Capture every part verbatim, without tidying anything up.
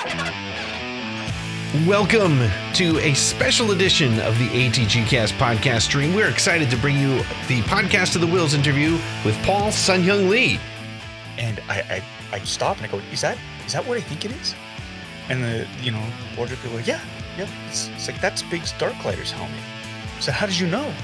Welcome to a special edition of the A T G Cast podcast stream. We're excited to bring you the Podcast of the Wills interview with Paul Sun-Hyung Lee. And I, I, I stop and I go, is that is that what I think it is? And the you know the border people go, yeah, yeah. It's, it's like that's Big Darklighter's helmet. So how did you know?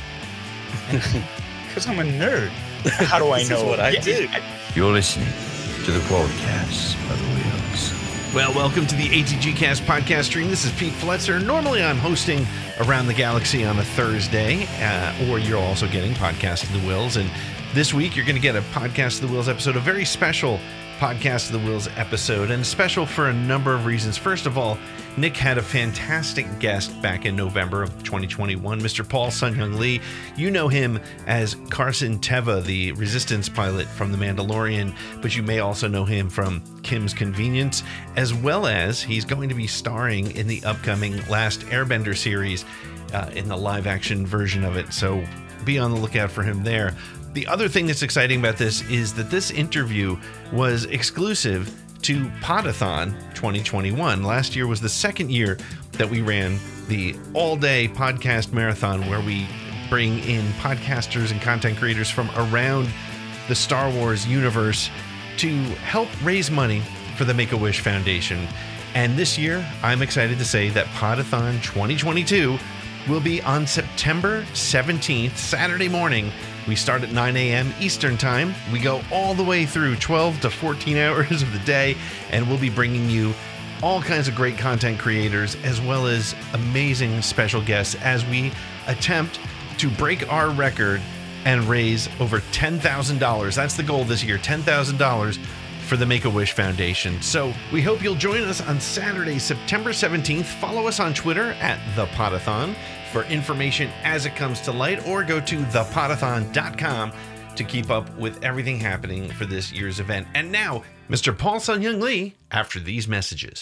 Because I'm a nerd. How do I know what I yeah, do? I, You're listening to the Podcast of the Wills. Well, welcome to the A T G Cast podcast stream. This is Pete Fletzer. Normally, I'm hosting Around the Galaxy on a Thursday, uh, or you're also getting Podcast of the Wills. And this week, you're going to get a Podcast of the Wills episode, a very special Podcast of the Wills episode, and special for a number of reasons. First of all, Nick had a fantastic guest back in November of twenty twenty-one, Mister Paul Sun-Hyung Lee. You know him as Carson Teva, the Resistance pilot from The Mandalorian, but you may also know him from Kim's Convenience, as well as he's going to be starring in the upcoming Last Airbender series uh, in the live-action version of it, so be on the lookout for him there. The other thing that's exciting about this is that this interview was exclusive to Podathon twenty twenty-one. Last year was the second year that we ran the all-day podcast marathon where we bring in podcasters and content creators from around the Star Wars universe to help raise money for the Make-A-Wish Foundation. And this year, I'm excited to say that Podathon twenty twenty-two will be on September seventeenth, Saturday morning. We start at nine a.m. Eastern Time. We go all the way through twelve to fourteen hours of the day, and we'll be bringing you all kinds of great content creators as well as amazing special guests as we attempt to break our record and raise over ten thousand dollars. That's the goal this year, ten thousand dollars for the Make-A-Wish Foundation. So we hope you'll join us on Saturday, September seventeenth. Follow us on Twitter at The Podathon for information as it comes to light, or go to the podathon dot com to keep up with everything happening for this year's event. And now, Mister Paul Sun-Hyung Lee after these messages.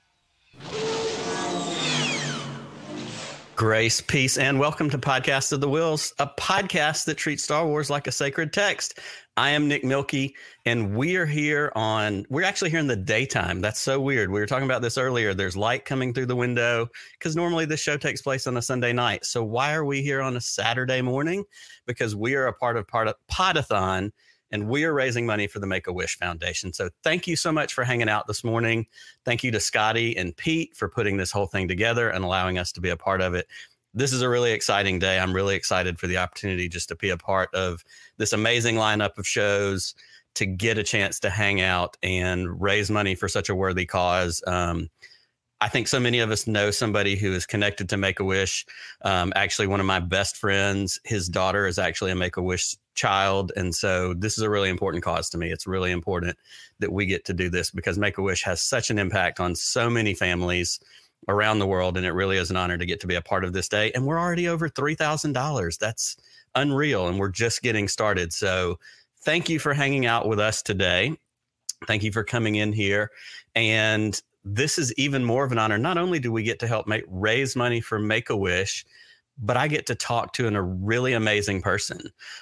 Grace, peace, and welcome to Podcast of the Wills, a podcast that treats Star Wars like a sacred text. I am Nick Milkey, and we are here on, we're actually here in the daytime. That's so weird. We were talking about this earlier. There's light coming through the window because normally this show takes place on a Sunday night. So why are we here on a Saturday morning? Because we are a part of, part of Podathon, and we are raising money for the Make-A-Wish Foundation. So thank you so much for hanging out this morning. Thank you to Scotty and Pete for putting this whole thing together and allowing us to be a part of it. This is a really exciting day. I'm really excited for the opportunity just to be a part of this amazing lineup of shows, to get a chance to hang out and raise money for such a worthy cause. Um, I think so many of us know somebody who is connected to Make-A-Wish. Um, actually, one of my best friends, his daughter is actually a Make-A-Wish child. And so this is a really important cause to me. It's really important that we get to do this because Make-A-Wish has such an impact on so many families around the world. And it really is an honor to get to be a part of this day. And we're already over three thousand dollars. That's unreal. And we're just getting started. So thank you for hanging out with us today. Thank you for coming in here. And this is even more of an honor. Not only do we get to help make raise money for Make-A-Wish, but I get to talk to an, a really amazing person.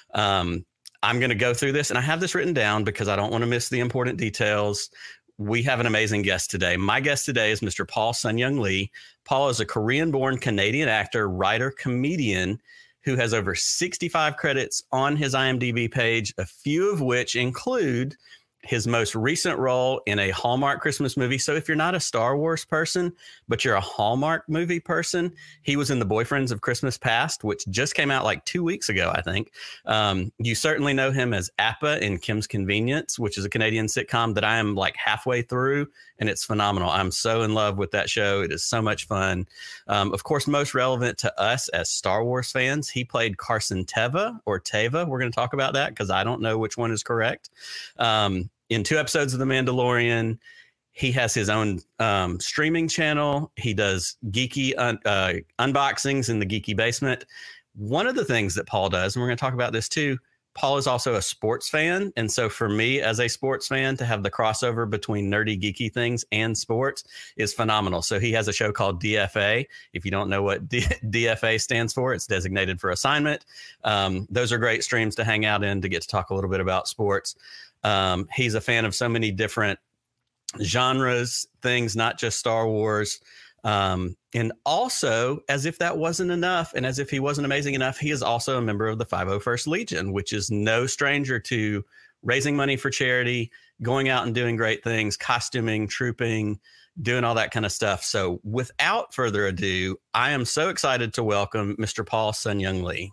Um, I'm going to go through this, and I have this written down because I don't want to miss the important details. We have an amazing guest today. My guest today is Mister Paul Sun-Hyung Lee. Paul is a Korean-born Canadian actor, writer, comedian who has over sixty-five credits on his I M D B page, a few of which include his most recent role in a Hallmark Christmas movie. So if you're not a Star Wars person, but you're a Hallmark movie person, he was in The Boyfriends of Christmas Past, which just came out like two weeks ago, I think. Um, you certainly know him as Appa in Kim's Convenience, which is a Canadian sitcom that I am like halfway through, and it's phenomenal. I'm so in love with that show. It is so much fun. Um, of course, most relevant to us as Star Wars fans, he played Carson Teva or Teva. We're going to talk about that because I don't know which one is correct. Um, in two episodes of The Mandalorian, he has his own um, streaming channel. He does geeky un- uh, unboxings in the Geeky Basement. One of the things that Paul does, and we're going to talk about this too, Paul is also a sports fan. And so for me as a sports fan to have the crossover between nerdy, geeky things and sports is phenomenal. So he has a show called D F A. If you don't know what D- DFA stands for, it's designated for assignment. Um, those are great streams to hang out in to get to talk a little bit about sports. Um, he's a fan of so many different genres, things, not just Star Wars. Um, and also, as if that wasn't enough, and as if he wasn't amazing enough, he is also a member of the five oh first Legion, which is no stranger to raising money for charity, going out and doing great things, costuming, trooping, doing all that kind of stuff. So without further ado, I am so excited to welcome Mister Paul Sun-Young Lee.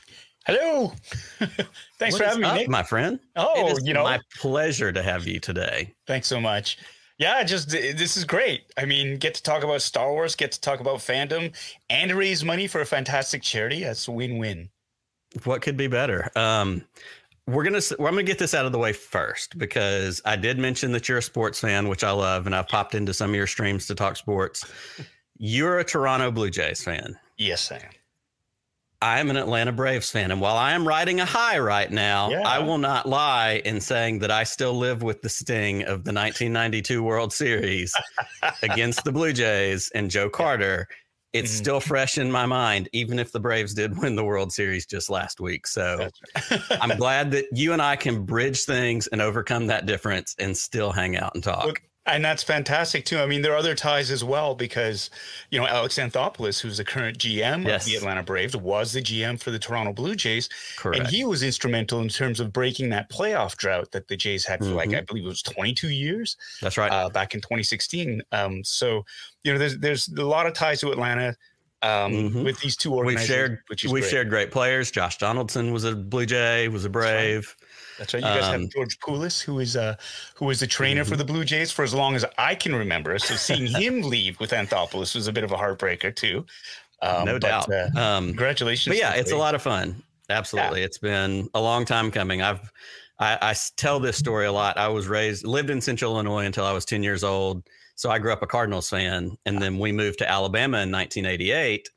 Hello. Thanks What for is having up, me, Nick. my friend. Oh, it is you know, my pleasure to have you today. Thanks so much. Yeah, just this is great. I mean, get to talk about Star Wars, get to talk about fandom, and raise money for a fantastic charity. That's a win-win. What could be better? Um, we're gonna well, I'm gonna get this out of the way first, because I did mention that you're a sports fan, which I love, and I've popped into some of your streams to talk sports. You're a Toronto Blue Jays fan. Yes, I am. I'm an Atlanta Braves fan, and while I am riding a high right now, Yeah. I will not lie in saying that I still live with the sting of the nineteen ninety-two World Series against the Blue Jays and Joe Carter. It's Mhm. still fresh in my mind, even if the Braves did win the World Series just last week. So I'm glad that you and I can bridge things and overcome that difference and still hang out and talk. Look, and that's fantastic too. I mean, there are other ties as well, because, you know, Alex Anthopoulos, who's the current G M Yes. of the Atlanta Braves, was the G M for the Toronto Blue Jays. Correct. And he was instrumental in terms of breaking that playoff drought that the Jays had for like, Mhm. I believe it was twenty-two years That's right. uh, back in twenty sixteen. Um, so, you know, there's there's a lot of ties to Atlanta um, Mhm. with these two we've organizations. shared which is we've great. shared great players. Josh Donaldson was a Blue Jay, was a Brave. That's right. You guys Um, have George Poulis, who is uh, who was the trainer Mm-hmm. for the Blue Jays for as long as I can remember. So seeing him leave with Anthopoulos was a bit of a heartbreaker too. Um, no but, doubt. Uh, Um, congratulations. But yeah, to it's a Blake. lot of fun. Absolutely. It's been a long time coming. I've, I, I s- tell this story a lot. I was raised, lived in Central Illinois until I was ten years old. So I grew up a Cardinals fan. And then we moved to Alabama in nineteen eighty-eight.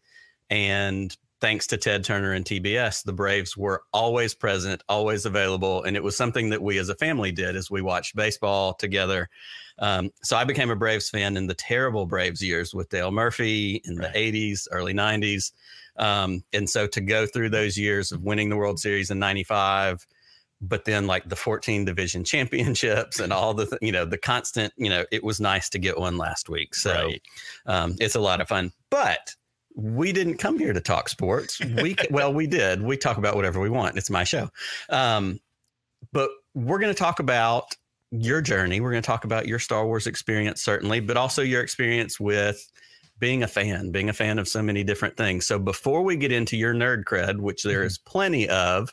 And thanks to Ted Turner and T B S, the Braves were always present, always available. And it was something that we as a family did as we watched baseball together. Um, so I became a Braves fan in the terrible Braves years with Dale Murphy in the Right. eighties, early nineties. Um, and so to go through those years of winning the World Series in ninety-five, but then like the fourteen division championships and all the, th- you know, the constant, you know, it was nice to get one last week. So Right. um, it's a lot of fun, but we didn't come here to talk sports. We, well, we did, we talk about whatever we want. It's my show. Um, but we're going to talk about your journey. We're going to talk about your Star Wars experience, certainly, but also your experience with being a fan, being a fan of so many different things. So before we get into your nerd cred, which there is plenty of,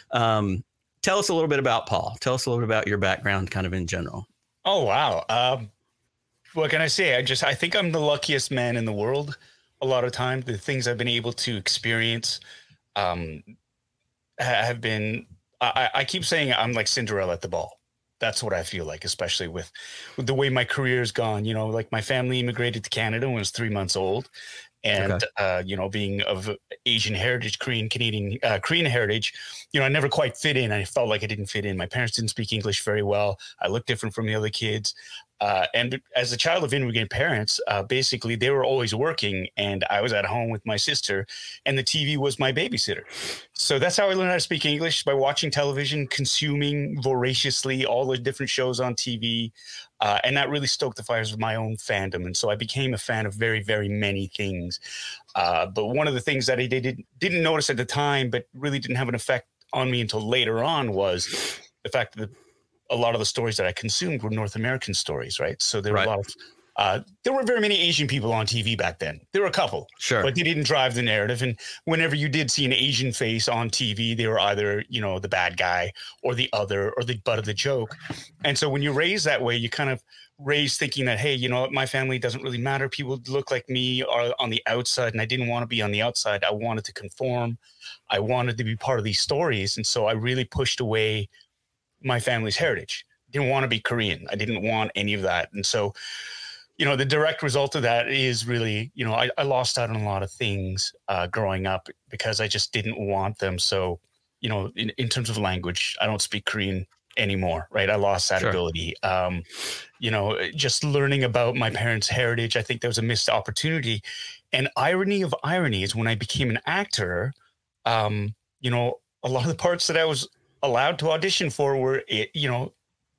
um, tell us a little bit about Paul. Tell us a little bit about your background kind of in general. Oh, wow. Um, what can I say? I just, I think I'm the luckiest man in the world. A lot of time, the things I've been able to experience um, ha- have been, I, I keep saying I'm like Cinderella at the ball. That's what I feel like, especially with, with the way my career's gone. You know, like my family immigrated to Canada when I was three months old. And, Okay. uh, you know, being of Asian heritage, Korean, Canadian, uh, Korean heritage, you know, I never quite fit in. I felt like I didn't fit in. My parents didn't speak English very well. I looked different from the other kids. Uh, and as a child of immigrant parents, uh, basically they were always working and I was at home with my sister and the T V was my babysitter. So that's how I learned how to speak English, by watching television, consuming voraciously all the different shows on T V. Uh, and that really stoked the fires of my own fandom. And so I became a fan of very, very many things. Uh, but one of the things that I did, didn't notice at the time, but really didn't have an effect on me until later on, was the fact that a lot of the stories that I consumed were North American stories, right? So there were Right. a lot of, uh, there weren't very many Asian people on T V back then. There were a couple, Sure. but they didn't drive the narrative. And whenever you did see an Asian face on T V, they were either, you know, the bad guy or the other or the butt of the joke. And so when you raise that way, you kind of raise thinking that, hey, you know what, my family doesn't really matter. People look like me are on the outside, and I didn't want to be on the outside. I wanted to conform. I wanted to be part of these stories. And so I really pushed away my family's heritage. Didn't want to be Korean. I didn't want any of that. And so, you know, the direct result of that is really, you know, I, I lost out on a lot of things uh, growing up because I just didn't want them. So, you know, in, in terms of language, I don't speak Korean anymore, right? I lost that Sure. ability. Um, you know, just learning about my parents' heritage, I think there was a missed opportunity. And irony of irony is when I became an actor, um, you know, a lot of the parts that I was allowed to audition for were, you know,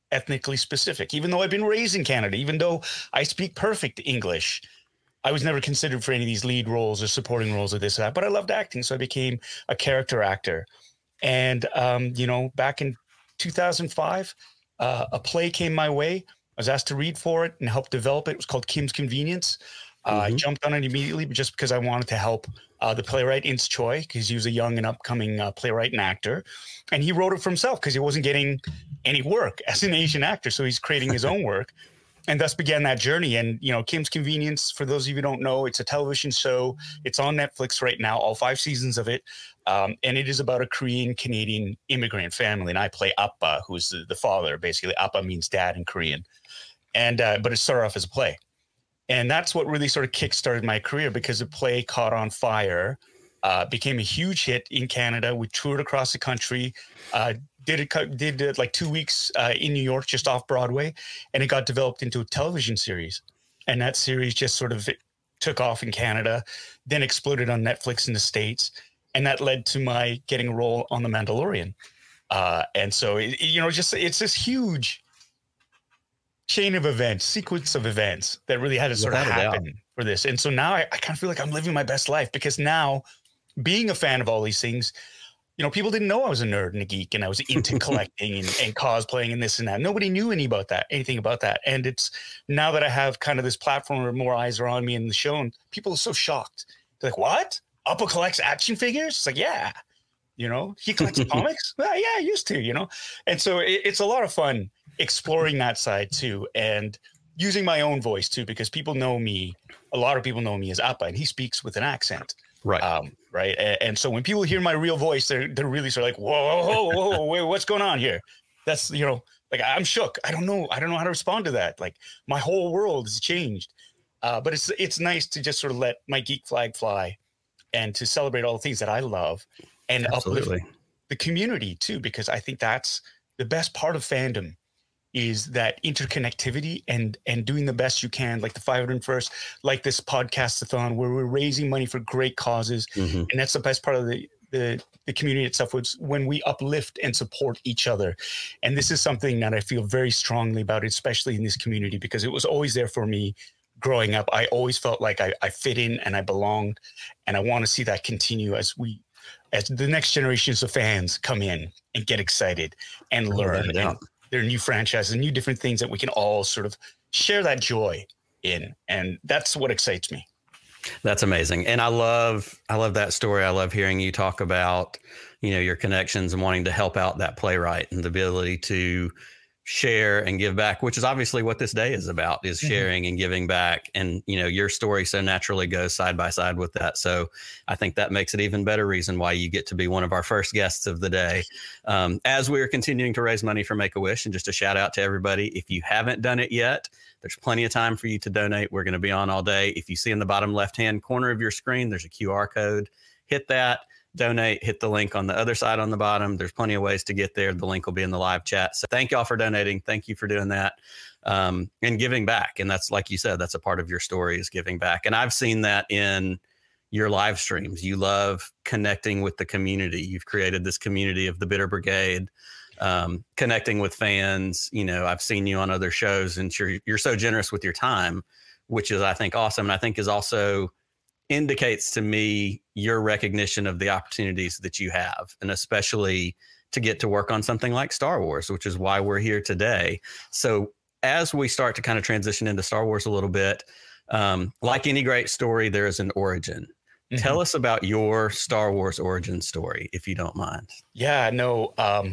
ethnically specific. Even though I've been raised in Canada, even though I speak perfect English, I was never considered for any of these lead roles or supporting roles or this or that. But I loved acting, so I became a character actor. And um, you know, back in two thousand five, uh, a play came my way. I was asked to read for it and help develop it. It was called Kim's Convenience. Uh, mm-hmm. I jumped on it immediately, but just because I wanted to help uh, the playwright Ince Choi, because he was a young and upcoming uh, playwright and actor. And he wrote it for himself because he wasn't getting any work as an Asian actor. So he's creating his own work. And thus began that journey. And, you know, Kim's Convenience, for those of you who don't know, it's a television show. It's on Netflix right now, all five seasons of it. Um, and it is about a Korean-Canadian immigrant family. And I play Appa, who's the, the father. Basically, Appa means dad in Korean. And uh, but it started off as a play. And that's what really sort of kickstarted my career, because the play caught on fire, uh, became a huge hit in Canada. We toured across the country, uh, did it, did it like two weeks uh, in New York, just off Broadway, and it got developed into a television series. And that series just sort of took off in Canada, then exploded on Netflix in the States. And that led to my getting a role on The Mandalorian. Uh, and so, it, you know, just it's this huge chain of events, sequence of events that really had to sort Without of happen for this. And so now I, I kind of feel like I'm living my best life, because now, being a fan of all these things, you know, people didn't know I was a nerd and a geek and I was into collecting and, and cosplaying and this and that. Nobody knew any about that, anything about that. And it's now that I have kind of this platform where more eyes are on me in the show, and people are so shocked. They're like, what? Appa collects action figures? It's like, yeah. You know, he collects comics? Well, yeah, I used to, you know. And so it, it's a lot of fun exploring that side too, and using my own voice too, because people know me. A lot of people know me as Appa, and he speaks with an accent. Right. Um, right. And, and so when people hear my real voice, they're they're really sort of like, whoa, whoa, whoa, whoa, wait, what's going on here? That's, you know, like, I'm shook. I don't know. I don't know how to respond to that. Like, my whole world has changed. Uh, but it's it's nice to just sort of let my geek flag fly, and to celebrate all the things that I love, and Absolutely. uplift the community too, because I think that's the best part of fandom, is that interconnectivity and and doing the best you can, like the five hundred first, like this podcast-a-thon, where we're raising money for great causes. Mm-hmm. And that's the best part of the, the, the community itself, was when we uplift and support each other. And this is something that I feel very strongly about, especially in this community, because it was always there for me growing up. I always felt like I, I fit in and I belonged, and I want to see that continue as we, as the next generations of fans come in and get excited and learn. And there are new franchises and new different things that we can all sort of share that joy in. And that's what excites me. That's amazing. And I love, I love that story. I love hearing you talk about, you know, your connections and wanting to help out that playwright, and the ability to share and give back, which is obviously what this day is about, is sharing mm-hmm. and giving back. And, you know, your story so naturally goes side by side with that. So I think that makes it even better reason why you get to be one of our first guests of the day. Um, as we're continuing to raise money for Make-A-Wish, and just a shout out to everybody, if you haven't done it yet, there's plenty of time for you to donate. We're going to be on all day. If you see in the bottom left-hand corner of your screen, there's a Q R code. Hit that. Donate, hit the link on the other side on the bottom. There's plenty of ways to get there. The link will be in the live chat. So thank y'all for donating. Thank you for doing that, um, and giving back. And that's, like you said, that's a part of your story, is giving back. And I've seen that in your live streams. You love connecting with the community. You've created this community of the Bitter Brigade, um, connecting with fans. You know, I've seen you on other shows, and you're, you're so generous with your time, which is, I think, awesome. And I think is also indicates to me your recognition of the opportunities that you have, and especially to get to work on something like Star Wars, which is why we're here today. So as we start to kind of transition into Star Wars a little bit, um, like any great story, there is an origin. Mm-hmm. Tell us about your Star Wars origin story, if you don't mind. Yeah, no, um,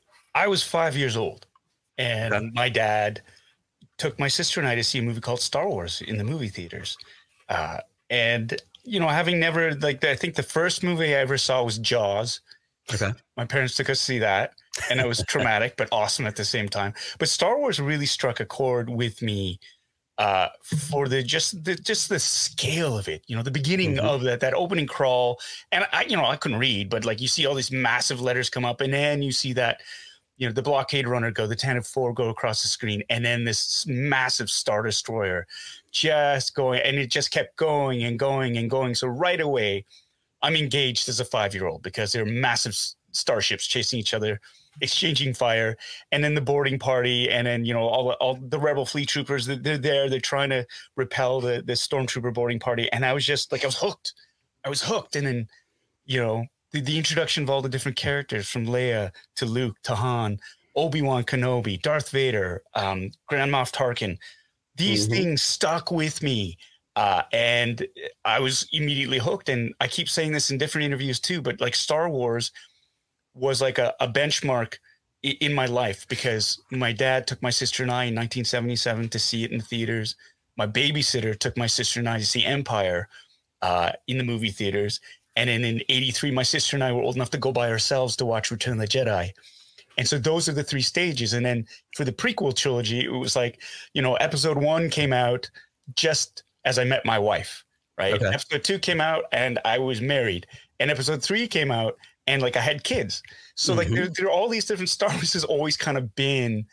I was five years old, and okay. my dad took my sister and I to see a movie called Star Wars in the movie theaters. Uh, And, you know, having never, like, I think the first movie I ever saw was Jaws. Okay. My parents took us to see that, and it was traumatic, but awesome at the same time. But Star Wars really struck a chord with me uh, for the just the just the scale of it. You know, the beginning mm-hmm. of that that opening crawl, and I, you know, I couldn't read, but like you see all these massive letters come up, and then you see that, you know, the blockade runner go, the Tantive four go across the screen, and then this massive Star Destroyer just going, and it just kept going and going and going. So right away, I'm engaged as a five-year-old, because they're massive starships chasing each other exchanging fire, and then the boarding party, and then you know all all the rebel fleet troopers. They're there. They're trying to repel the the stormtrooper boarding party, and I was just like I was hooked. I was hooked, and then you know the, the introduction of all the different characters from Leia to Luke to Han, Obi-Wan Kenobi, Darth Vader, um, Grand Moff Tarkin. These mm-hmm. things stuck with me. Uh, and I was immediately hooked. And I keep saying this in different interviews too, but like Star Wars was like a, a benchmark I- in my life, because my dad took my sister and I in nineteen seventy-seven to see it in the theaters. My babysitter took my sister and I to see Empire uh, in the movie theaters. And then in eighty-three, my sister and I were old enough to go by ourselves to watch Return of the Jedi. And so those are the three stages. And then for the prequel trilogy, it was like, you know, episode one came out just as I met my wife, right? Okay. Episode two came out and I was married, and episode three came out and like I had kids. So mm-hmm. like there, there are all these different Star Wars has always kind of been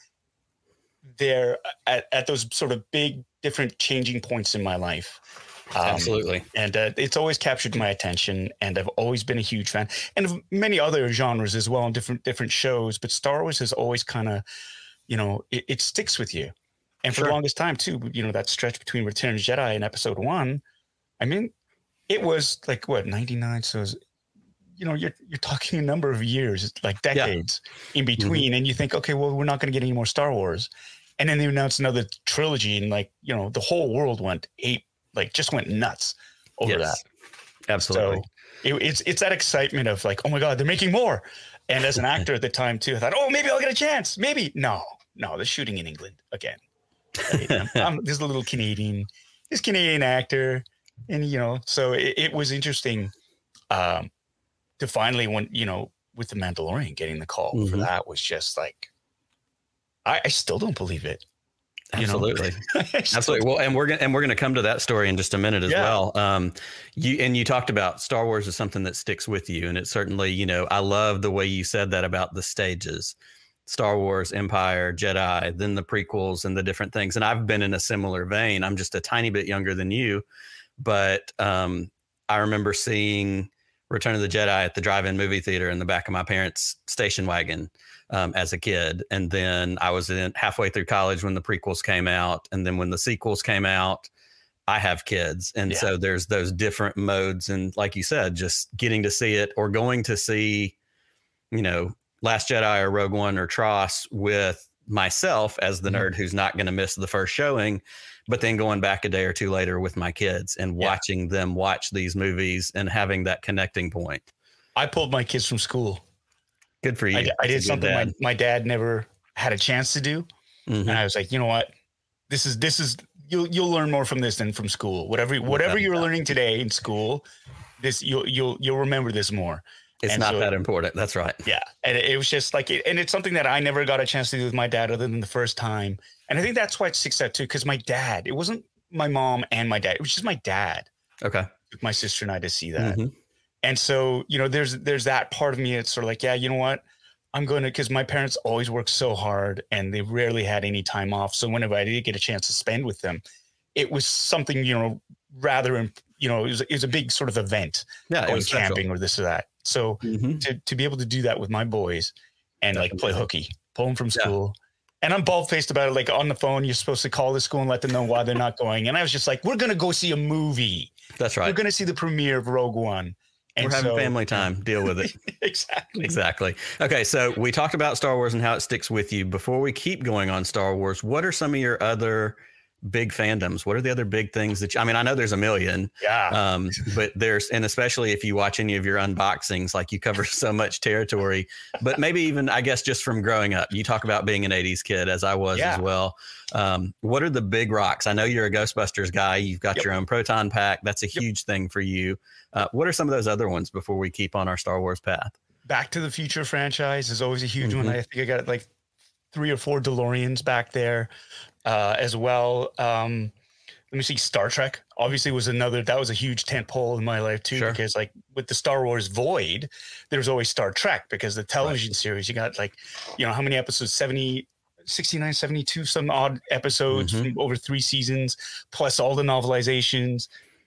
there at, at those sort of big, different changing points in my life. Um, Absolutely. And uh, it's always captured my attention, and I've always been a huge fan, and of many other genres as well, and different, different shows, but Star Wars has always kind of, you know, it, it sticks with you. And for sure. the longest time, too, you know, that stretch between Return of the Jedi and Episode One, I mean, it was like what ninety-nine. So, it was, you know, you're you're talking a number of years, like decades yeah. in between, mm-hmm. and you think, okay, well, we're not going to get any more Star Wars, and then they announced another trilogy, and like, you know, the whole world went ape, like just went nuts over yes. that. Absolutely. So it, it's it's that excitement of like, oh my God, they're making more. And as an actor at the time too, I thought, oh, maybe I'll get a chance. Maybe no, no, they're shooting in England again. Right? I'm, I'm this little Canadian, this Canadian actor, and you know, so it, it was interesting um, to finally, when you know, with the Mandalorian, getting the call mm-hmm. for that was just like, I, I still don't believe it. Absolutely, absolutely. Well, and we're gonna and we're gonna come to that story in just a minute as yeah. well. Um, you and you talked about Star Wars is something that sticks with you, and it certainly, you know, I love the way you said that about the stages. Star Wars, Empire, Jedi, then the prequels and the different things. And I've been in a similar vein. I'm just a tiny bit younger than you, but um, I remember seeing Return of the Jedi at the drive-in movie theater in the back of my parents' station wagon um, as a kid. And then I was in halfway through college when the prequels came out. And then when the sequels came out, I have kids. And yeah. so there's those different modes. And like you said, just getting to see it or going to see, you know, Last Jedi or Rogue One or Tross with myself as the nerd who's not going to miss the first showing, but then going back a day or two later with my kids and yeah. watching them watch these movies and having that connecting point. I pulled my kids from school. Good for you. I, I did something my, my dad never had a chance to do. Mm-hmm. And I was like, you know what, this is, this is, you'll, you'll learn more from this than from school. Whatever, whatever you're learning today in school, this, you'll, you'll, you'll remember this more. It's and not so, that important. That's right. Yeah. And it was just like, and it's something that I never got a chance to do with my dad other than the first time. And I think that's why it sticks out too, because my dad, it wasn't my mom and my dad. It was just my dad. Okay. Took my sister and I to see that. Mm-hmm. And so, you know, there's, there's that part of me. It's sort of like, yeah, you know what? I'm going to, because my parents always worked so hard and they rarely had any time off. So whenever I did get a chance to spend with them, it was something, you know, rather, you know, it was, it was a big sort of event. Yeah. Going it was camping special. Or this or that. So mm-hmm. to, to be able to do that with my boys and Definitely. Like play hooky, pull them from school. Yeah. And I'm bald faced about it. Like on the phone, you're supposed to call the school and let them know why they're not going. And I was just like, we're going to go see a movie. That's right. We're going to see the premiere of Rogue One. And we're having so, family time. Deal with it. Exactly. Exactly. Okay. So we talked about Star Wars and how it sticks with you. Before we keep going on Star Wars, what are some of your other big fandoms? What are the other big things that you, I mean, I know there's a million, yeah. Um, but there's, and especially if you watch any of your unboxings, like you cover so much territory, but maybe even, I guess, just from growing up, you talk about being an eighties kid as I was yeah. as well. Um, what are the big rocks? I know you're a Ghostbusters guy. You've got yep. your own proton pack. That's a yep. huge thing for you. Uh, what are some of those other ones before we keep on our Star Wars path? Back to the Future franchise is always a huge mm-hmm. one. I think I got like three or four DeLoreans back there. Uh, as well. Um, let me see. Star Trek obviously was another, that was a huge tent pole in my life too, sure. because like with the Star Wars void, there's always Star Trek because the television right. series, you got like, you know, how many episodes, seventy, sixty-nine, seventy-two, some odd episodes mm-hmm. from over three seasons, plus all the novelizations.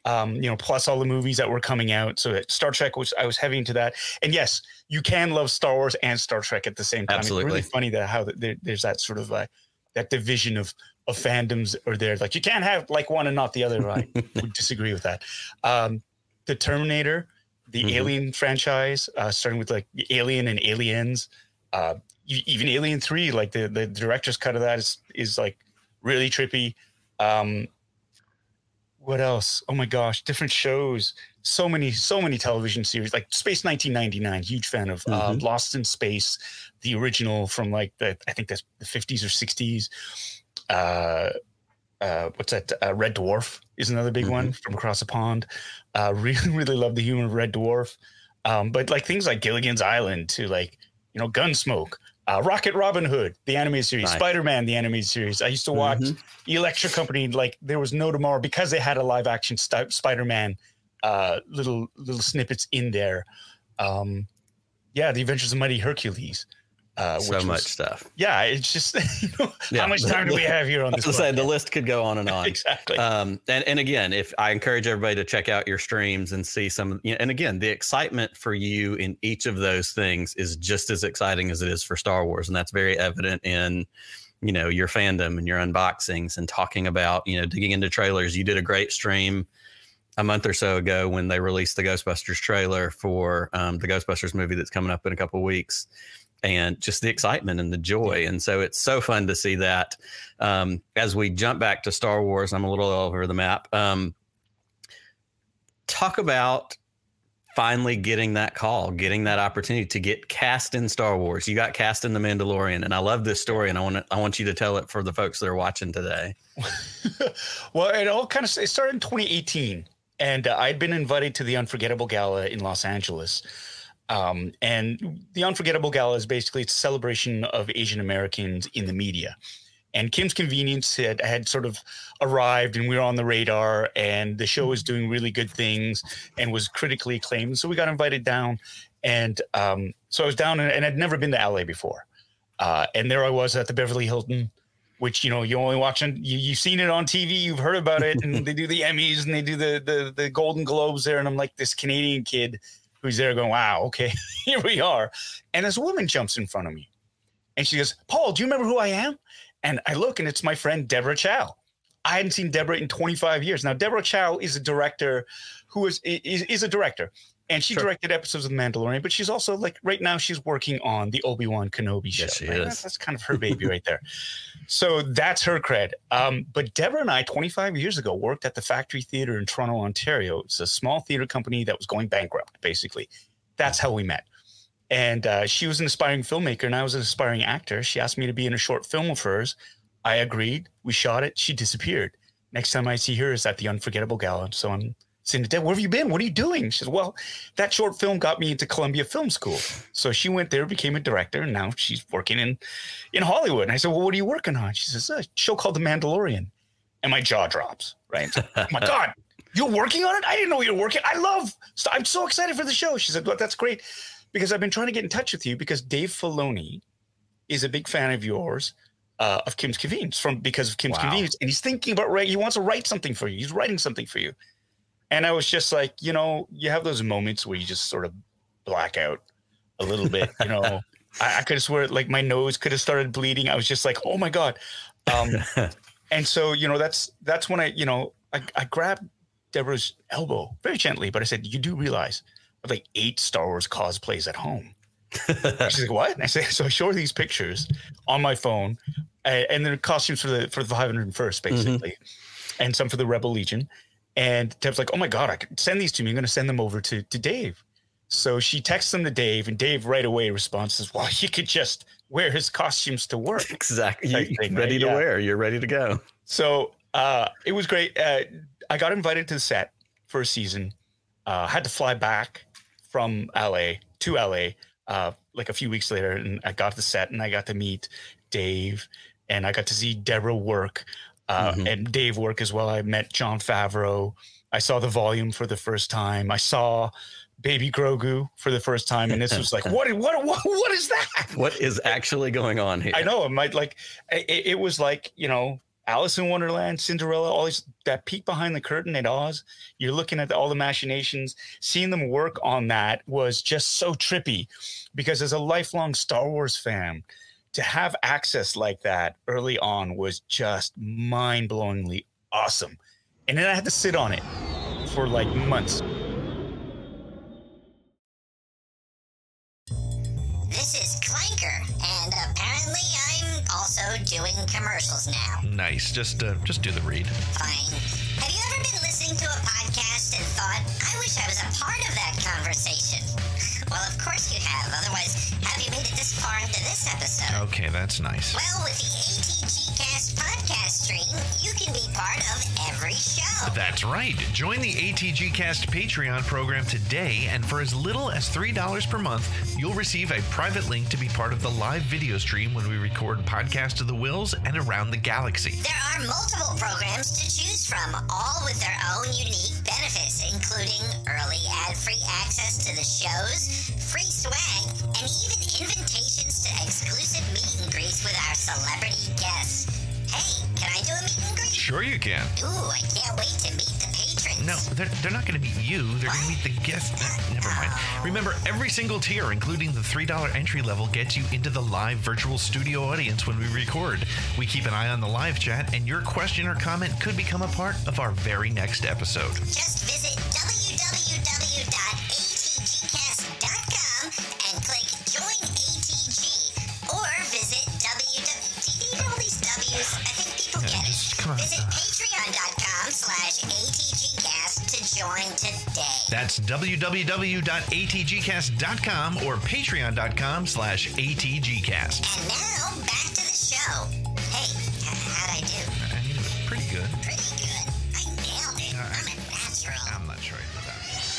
Um, you know, plus all the movies that were coming out. So Star Trek was, I was heavy into that. And yes, you can love Star Wars and Star Trek at the same time. Absolutely. It's really funny that how there, there's that sort of uh, that division of of fandoms are there. Like you can't have like one and not the other. I would disagree with that. Um, the Terminator, the mm-hmm. Alien franchise, uh, starting with like Alien and Aliens, uh, even Alien three, like the, the director's cut of that is, is like really trippy. Um, What else? Oh my gosh, different shows. So many, so many television series. Like Space nineteen ninety-nine, huge fan of. Mm-hmm. Uh, Lost in Space, the original from like the I think that's the fifties or sixties. Uh, uh, what's that? Uh, Red Dwarf is another big mm-hmm. one from across the pond. Uh, really, really love the humor of Red Dwarf. Um, but like things like Gilligan's Island to like you know Gunsmoke. Uh, Rocket Robin Hood, the animated series, nice. Spider-Man, the animated series. I used to watch mm-hmm. Electric Company like there was no tomorrow because they had a live action st- Spider-Man uh, little little snippets in there. Um, yeah, The Adventures of Mighty Hercules. Uh, so which much was, stuff. Yeah, it's just you know, yeah. how much time do we have here on this? I was saying, the list could go on and on. Exactly. Um, and and again, if I encourage everybody to check out your streams and see some, you know, and again, the excitement for you in each of those things is just as exciting as it is for Star Wars, and that's very evident in, you know, your fandom and your unboxings and talking about, you know, digging into trailers. You did a great stream a month or so ago when they released the Ghostbusters trailer for um, the Ghostbusters movie that's coming up in a couple of weeks. And just the excitement and the joy. And so it's so fun to see that. Um, as we jump back to Star Wars, I'm a little all over the map. Um, talk about finally getting that call, getting that opportunity to get cast in Star Wars. You got cast in The Mandalorian. And I love this story. And I want to, I want you to tell it for the folks that are watching today. Well, it all kind of it started in twenty eighteen. And uh, I'd been invited to the Unforgettable Gala in Los Angeles. Um, and the Unforgettable Gala is basically it's a celebration of Asian Americans in the media. And Kim's Convenience had, had sort of arrived and we were on the radar and the show was doing really good things and was critically acclaimed. So we got invited down. And um, so I was down and, and I'd never been to L A before. Uh, and there I was at the Beverly Hilton, which, you know, you only watch on, you, you've seen it on T V, you've heard about it. And they do the Emmys and they do the, the, the Golden Globes there. And I'm like this Canadian kid who's there going, wow, okay, here we are. And this woman jumps in front of me and she goes, Paul, do you remember who I am? And I look and it's my friend, Deborah Chow. I hadn't seen Deborah in twenty-five years. Now, Deborah Chow is a director who is, is, is a director and she sure. directed episodes of The Mandalorian, but she's also like right now she's working on the Obi-Wan Kenobi show. Yes, she right? is. That's, that's kind of her baby right there. So that's her cred. Um, but Deborah and I, twenty-five years ago, worked at the Factory Theatre in Toronto, Ontario. It's a small theater company that was going bankrupt, basically. That's how we met. And uh, she was an aspiring filmmaker and I was an aspiring actor. She asked me to be in a short film of hers. I agreed. We shot it. She disappeared. Next time I see her is at the Unforgettable Gala. So I'm saying to Deb, where have you been? What are you doing? She says, well, that short film got me into Columbia Film School. So she went there, became a director, and now she's working in, in Hollywood. And I said, well, what are you working on? She says, a show called The Mandalorian. And my jaw drops, right? So, oh my God, you're working on it? I didn't know you were working. I love, I'm so excited for the show. She said, well, that's great. Because I've been trying to get in touch with you because Dave Filoni is a big fan of yours, uh, of Kim's Convenience, from because of Kim's wow. Convenience. And he's thinking about, right, he wants to write something for you. He's writing something for you. And I was just like, you know, you have those moments where you just sort of black out a little bit, you know. I, I could have sworn like my nose could have started bleeding. I was just like, oh my God. Um, and so, you know, that's that's when I, you know, I, I grabbed Deborah's elbow very gently, but I said, you do realize I have like eight Star Wars cosplays at home. She's like, what? And I said, so I show her these pictures on my phone uh, and then costumes for the for the five hundred first, basically, mm-hmm. and some for the Rebel Legion. And Deb's like, oh my God, I can send these to me. I'm going to send them over to, to Dave. So she texts them to Dave and Dave right away responds, says, well, you could just wear his costumes to work. Exactly. Thing, ready right? to yeah. wear. You're ready to go. So uh, it was great. Uh, I got invited to the set for a season. Uh, had to fly back from L A to L A uh, like a few weeks later. And I got to the set and I got to meet Dave and I got to see Deborah work. Uh, mm-hmm. And Dave work as well. I met Jon Favreau. I saw The Volume for the first time. I saw Baby Grogu for the first time, and this was like, what, what, what, what is that? What is actually going on here? I know. It might like, it, it was like, you know, Alice in Wonderland, Cinderella, all these, that peek behind the curtain at Oz, you're looking at all the machinations, seeing them work on that was just so trippy, because as a lifelong Star Wars fan, to have access like that early on was just mind-blowingly awesome. And then I had to sit on it for like months. This is Clanker, and apparently I'm also doing commercials now. Nice. Just uh, just do the read. Fine. Have you ever been listening to a podcast and thought, I wish I was a part of that conversation? Well, of course you have. Otherwise, have you made it this far into this episode? Okay, that's nice. Well, with the A T G Cast podcast stream, you can be part of every show. That's right. Join the A T G Cast Patreon program today, and for as little as three dollars per month, you'll receive a private link to be part of the live video stream when we record Podcast of the Wills and Around the Galaxy. There are multiple programs to choose from, all with their own unique benefits, including early ad-free access to the shows, free swag, and even invitations to exclusive meet and greets with our celebrity guests. Hey, can I do a meet and greet? Sure you can. Ooh, I can't wait to meet the patrons. No, they're, they're not going to meet you. They're going to meet the guests. Eh, never mind. Remember, every single tier, including the three dollars entry level, gets you into the live virtual studio audience when we record. We keep an eye on the live chat, and your question or comment could become a part of our very next episode. Just visit w w w dot a t g cast dot com and click Join A T G, or visit w w w. Do you need all these W's? I think people Yeah, get it. just come on. Visit patreon dot com slash A T G cast to join today. That's w w w dot a t g cast dot com or patreon dot com slash A T G cast. And now, back to the show. Hey, h- how'd I do? I mean, it was pretty good. Pretty good. I nailed it. Uh, I'm a natural. I'm not sure I did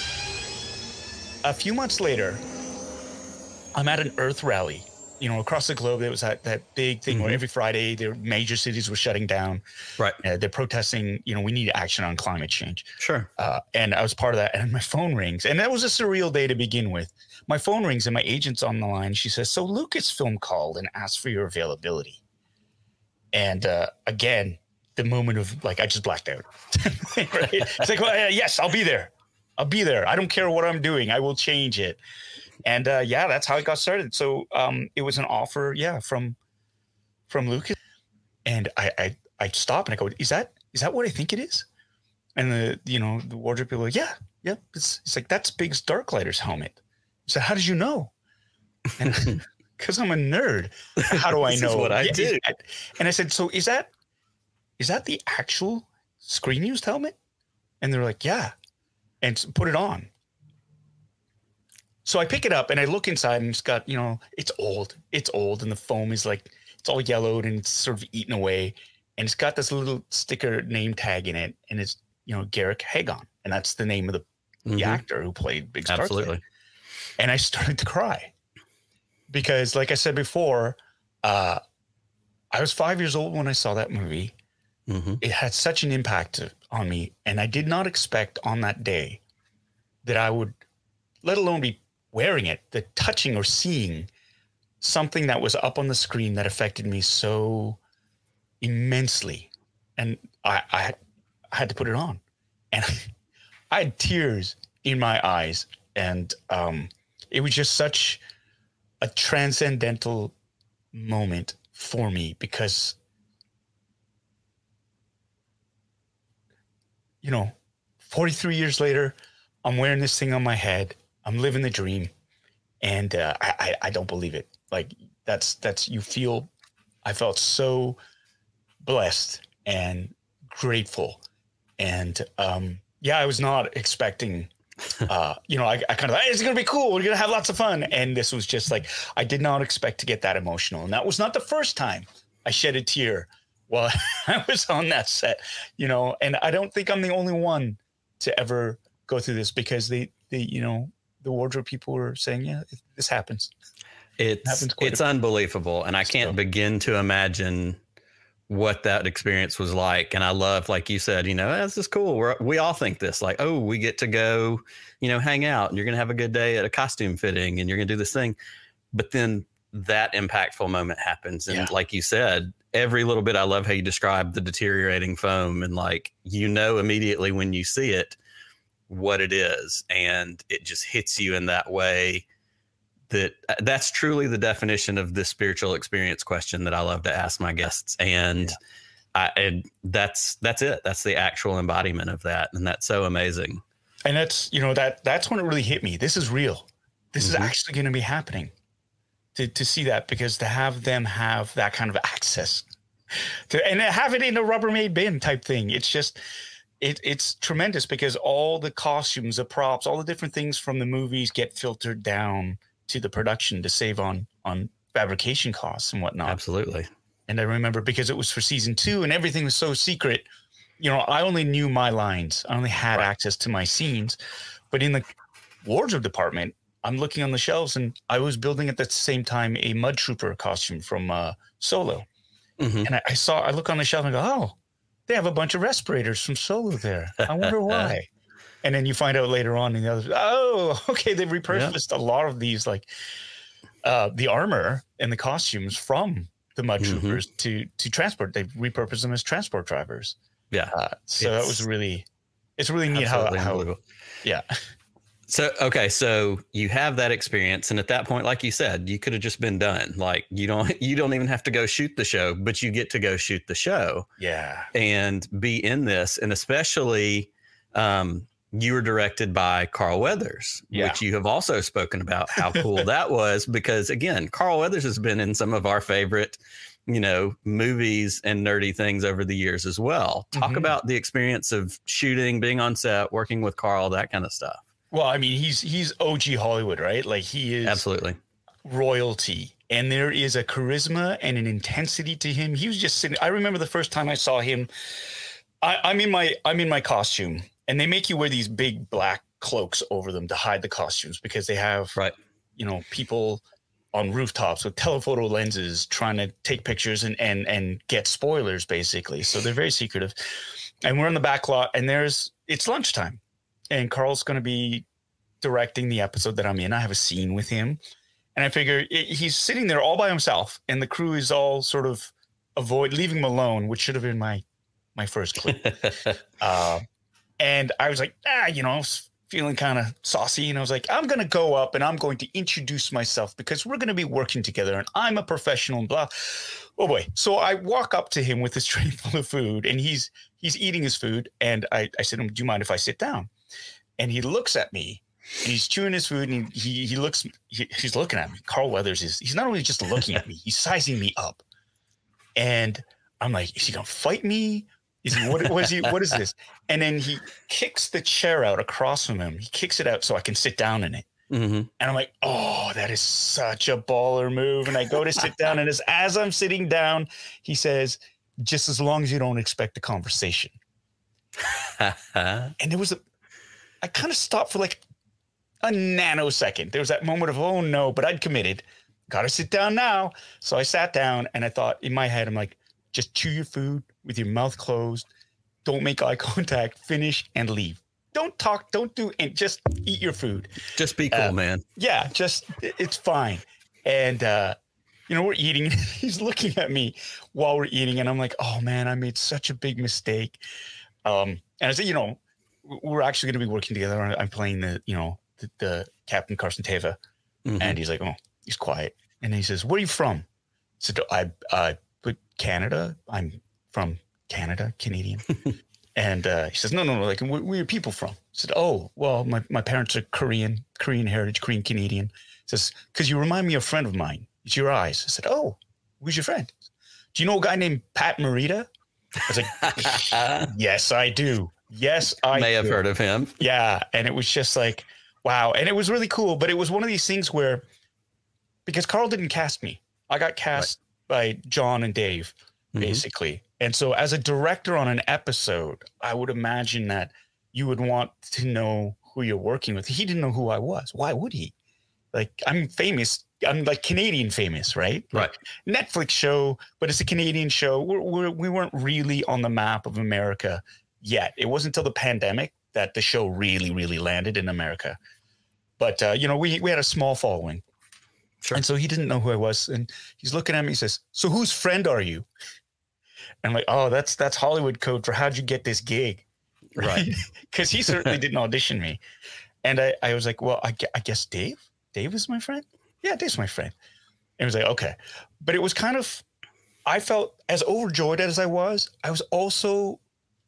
that. A few months later, I'm at an Earth rally. You know, across the globe, there was that, that big thing where Mhm. every Friday, their major cities were shutting down. Right. Uh, they're protesting, you know, we need action on climate change. Sure. Uh, and I was part of that. And my phone rings. And that was a surreal day to begin with. My phone rings and my agent's on the line. She says, so Lucasfilm called and asked for your availability. And uh, again, the moment of like, I just blacked out. Right? It's like, well, uh, yes, I'll be there. I'll be there. I don't care what I'm doing. I will change it. And uh, yeah, that's how it got started. So um, it was an offer, yeah, from from Lucas. And I, I I stop and I go, is that is that what I think it is? And the you know the wardrobe people are like, yeah, yeah. It's it's like that's Biggs Darklighter's helmet. So how did you know? And because I'm a nerd, how do I This know? is what I Yeah, do. is that- and I said, so is that is that the actual screen used helmet? And they're like, yeah. And s- put it on. So I pick it up and I look inside and it's got, you know, it's old. It's old and the foam is like, it's all yellowed and it's sort of eaten away. And it's got this little sticker name tag in it. And it's, you know, Garrick Hagon. And that's the name of the, the Mhm. actor who played Big Starklighter. Absolutely. And I started to cry because, like I said before, uh, I was five years old when I saw that movie. hmm It had such an impact on me. And I did not expect on that day that I would, let alone be wearing it, the touching or seeing something that was up on the screen that affected me so immensely. And I, I, had, I had to put it on. And I had tears in my eyes. And um, it was just such a transcendental moment for me because, you know, forty-three years later, I'm wearing this thing on my head. I'm living the dream. And uh, I, I, I don't believe it. Like that's, that's, you feel, I felt so blessed and grateful. And um, yeah, I was not expecting, uh, you know, I, I kind of, hey, it's going to be cool. We're going to have lots of fun. And this was just like, I did not expect to get that emotional. And that was not the first time I shed a tear while I was on that set, you know, and I don't think I'm the only one to ever go through this because they, they, you know, the wardrobe people were saying, yeah, this happens. It's happens quite it's a- unbelievable, and I can't So- begin to imagine what that experience was like. And I love, like you said, you know, "Eh, this is cool. We're, we all think this, like, oh, we get to go, you know, hang out, and you're gonna have a good day at a costume fitting, and you're gonna do this thing. But then that impactful moment happens. And Yeah. like you said, every little bit, I love how you describe the deteriorating foam, and like, you know, immediately when you see it, what it is. And it just hits you in that way. That that's truly the definition of this spiritual experience question that I love to ask my guests. And, yeah. I, and that's, that's it. That's the actual embodiment of that. And that's so amazing. And that's, you know, that that's when it really hit me. This is real. This Mm-hmm. is actually going to be happening. To, to see that, because to have them have that kind of access to, and have it in a Rubbermaid bin type thing. It's just, it, it's tremendous, because all the costumes, the props, all the different things from the movies get filtered down to the production to save on, on fabrication costs and whatnot. Absolutely. And I remember, because it was for season two and everything was so secret, you know, I only knew my lines. I only had Right. access to my scenes, but in the wardrobe department, I'm looking on the shelves, and I was building at the same time a Mud Trooper costume from uh, Solo. Mm-hmm. And I, I saw, I look on the shelf and go, oh, they have a bunch of respirators from Solo there. I wonder why. And then you find out later on in the other, oh, okay, they've repurposed a lot of these, like uh, the armor and the costumes from the Mud Mhm. Troopers to to transport. They've repurposed them as transport drivers. Yeah. Uh, so that It's was really, it's really neat how, Absolutely how unbelievable. yeah. So, okay. So you have that experience. And at that point, like you said, you could have just been done. Like, you don't, you don't even have to go shoot the show, but you get to go shoot the show Yeah. and be in this. And especially, um, you were directed by Carl Weathers, Yeah. which you have also spoken about how cool that was, because again, Carl Weathers has been in some of our favorite, you know, movies and nerdy things over the years as well. Talk Mhm. about the experience of shooting, being on set, working with Carl, that kind of stuff. Well, I mean, he's he's O G Hollywood, right? Like, he is Absolutely. royalty, and there is a charisma and an intensity to him. He was just sitting. I remember the first time I saw him. I, I'm in my I'm in my costume, and they make you wear these big black cloaks over them to hide the costumes, because they have Right. you know, people on rooftops with telephoto lenses trying to take pictures and and and get spoilers, basically. So they're very secretive. And we're in the back lot, and there's it's lunchtime, and Carl's going to be directing the episode that I'm in. I have a scene with him, and I figure it, he's sitting there all by himself, and the crew is all sort of avoid leaving him alone, which should have been my my first clip. uh, and I was like, ah, you know, I was feeling kind of saucy, and I was like, I'm going to go up and I'm going to introduce myself, because we're going to be working together, and I'm a professional and blah. Oh boy. So I walk up to him with this tray full of food, and he's he's eating his food, and I, I said, do you mind if I sit down? And he looks at me, and he's chewing his food, and he he looks he, he's looking at me. Carl Weathers is he's not only just looking at me, he's sizing me up. And I'm like, is he gonna fight me? Is he what was he what is this? And then he kicks the chair out across from him. He kicks it out so I can sit down in it. Mm-hmm. And I'm like, oh, that is such a baller move. And I go to sit down, and as, as I'm sitting down, he says, just as long as you don't expect a conversation. And there was a, I kind of stopped for like a nanosecond. There was that moment of, oh no, but I'd committed. Got to sit down now. So I sat down, and I thought in my head, I'm like, just chew your food with your mouth closed. Don't make eye contact, finish, and leave. Don't talk, don't do, and just eat your food. Just be cool, Uh, man. Yeah, just it- it's fine. And uh, you know, we're eating. He's looking at me while we're eating, and I'm like, oh man, I made such a big mistake. Um, and I said, you know, w- we're actually going to be working together. I'm playing the, you know, the, the Captain Carson Teva, Mhm. and he's like, oh, he's quiet, and he says, "Where are you from?" I said, "I, uh, but Canada. I'm from Canada, Canadian." And uh, he says, no, no, no, like, where, where are people from? I said, oh, well, my, my parents are Korean, Korean heritage, Korean Canadian. He says, because you remind me of a friend of mine. It's your eyes. I said, oh, who's your friend? Do you know a guy named Pat Morita? I was like, yes, I do. Yes, I May have do. heard of him. Yeah. And it was just like, wow. And it was really cool. But it was one of these things where, because Carl didn't cast me, I got cast by John and Dave, Mhm. basically. And so as a director on an episode, I would imagine that you would want to know who you're working with. He didn't know who I was. Why would he? Like, I'm famous. I'm like Canadian famous, right? Right. Netflix show, but it's a Canadian show. We're, we're, we weren't really on the map of America yet. It wasn't until the pandemic that the show really, really landed in America. But, uh, you know, we, we had a small following. Sure. And so he didn't know who I was. And he's looking at me, he says, so whose friend are you? And I'm like, oh, that's that's Hollywood code for how'd you get this gig? Right. Because he certainly didn't audition me. And I, I was like, well, I, I guess Dave? Dave is my friend? Yeah, Dave's my friend. And he was like, okay. But it was kind of, I felt as overjoyed as I was, I was also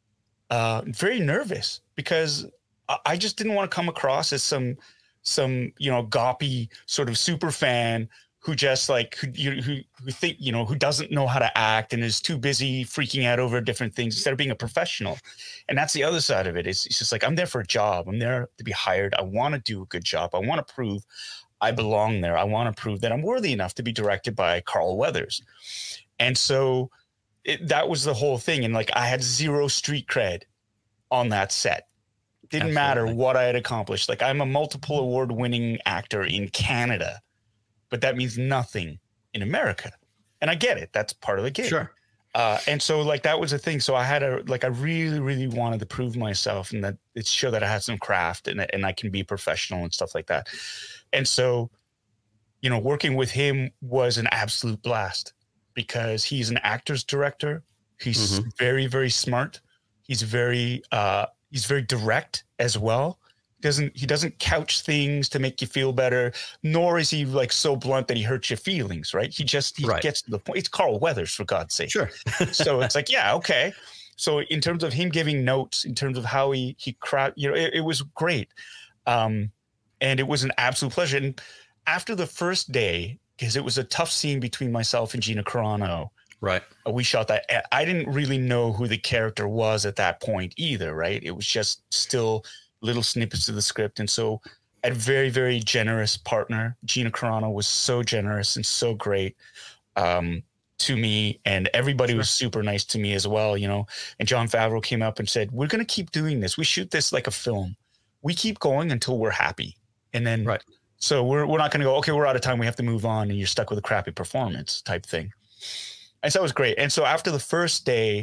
uh, very nervous because I, I just didn't want to come across as some, some, you know, goppy sort of super fan who just like, who, you, who, who think, you know, who doesn't know how to act and is too busy freaking out over different things instead of being a professional. And that's the other side of it. It's, it's just like, I'm there for a job. I'm there to be hired. I want to do a good job. I want to prove I belong there. I want to prove that I'm worthy enough to be directed by Carl Weathers. And so it, that was the whole thing. And like, I had zero street cred on that set. Didn't Absolutely. matter what I had accomplished. Like, I'm a multiple award winning actor in Canada, but that means nothing in America. And I get it. That's part of the gig. Sure. Uh, and so like, that was the thing. So I had a, like, I really, really wanted to prove myself and that it show that I had some craft and, and I can be professional and stuff like that. And so, you know, working with him was an absolute blast because he's an actor's director. He's mm-hmm. very, very smart. He's very, uh, he's very direct as well. He doesn't, he doesn't couch things to make you feel better, nor is he like so blunt that he hurts your feelings, right? He just, he right. gets to the point. It's Carl Weathers, for God's sake. Sure. So it's like, yeah, okay. So in terms of him giving notes, in terms of how he, he crowd, you know, it, it was great. Um, and it was an absolute pleasure. And after the first day, because it was a tough scene between myself and Gina Carano, right? Uh, we shot that. I didn't really know who the character was at that point either, right? It was just still little snippets of the script. And so I had a very, very generous partner. Gina Carano was so generous and so great um, to me. And everybody sure. was super nice to me as well, you know. And Jon Favreau came up and said, we're going to keep doing this. We shoot this like a film. We keep going until we're happy. And then, right. so we're we're not going to go, okay, we're out of time. We have to move on. And you're stuck with a crappy performance type thing. And so it was great. And so after the first day,